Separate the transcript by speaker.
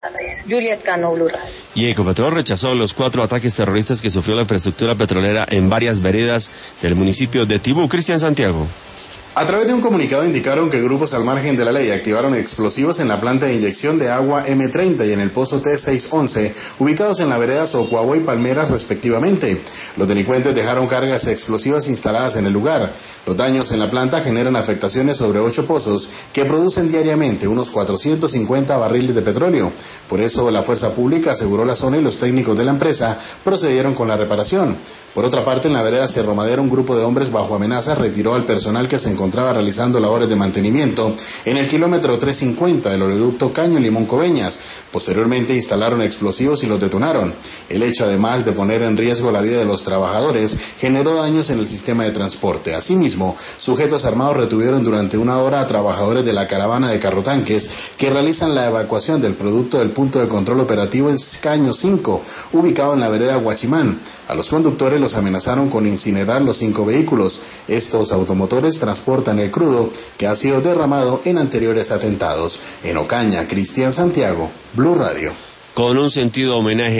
Speaker 1: Juliet Cano, Blue Radio.
Speaker 2: Y Ecopetrol rechazó los 4 ataques terroristas que sufrió la infraestructura petrolera en varias veredas del municipio de Tibú. Cristian Santiago.
Speaker 3: A través de un comunicado indicaron que grupos al margen de la ley activaron explosivos en la planta de inyección de agua M30 y en el pozo T611, ubicados en la vereda Socuagua y Palmeras respectivamente. Los delincuentes dejaron cargas explosivas instaladas en el lugar. Los daños en la planta generan afectaciones sobre 8 pozos que producen diariamente unos 450 barriles de petróleo. Por eso la fuerza pública aseguró la zona y los técnicos de la empresa procedieron con la reparación. Por otra parte, en la vereda Cerro Madero, un grupo de hombres bajo amenaza retiró al personal que se encontraba realizando labores de mantenimiento en el kilómetro 350 del oleoducto Caño Limón Coveñas. Posteriormente instalaron explosivos y los detonaron. El hecho, además de poner en riesgo la vida de los trabajadores, generó daños en el sistema de transporte. Asimismo, sujetos armados retuvieron durante 1 hora a trabajadores de la caravana de carrotanques que realizan la evacuación del producto del punto de control operativo en Caño 5, ubicado en la vereda Huachimán. A los conductores los amenazaron con incinerar los 5 vehículos. Estos automotores transportan el crudo que ha sido derramado en anteriores atentados. En Ocaña, Cristian Santiago, Blue Radio.
Speaker 2: Con un sentido homenaje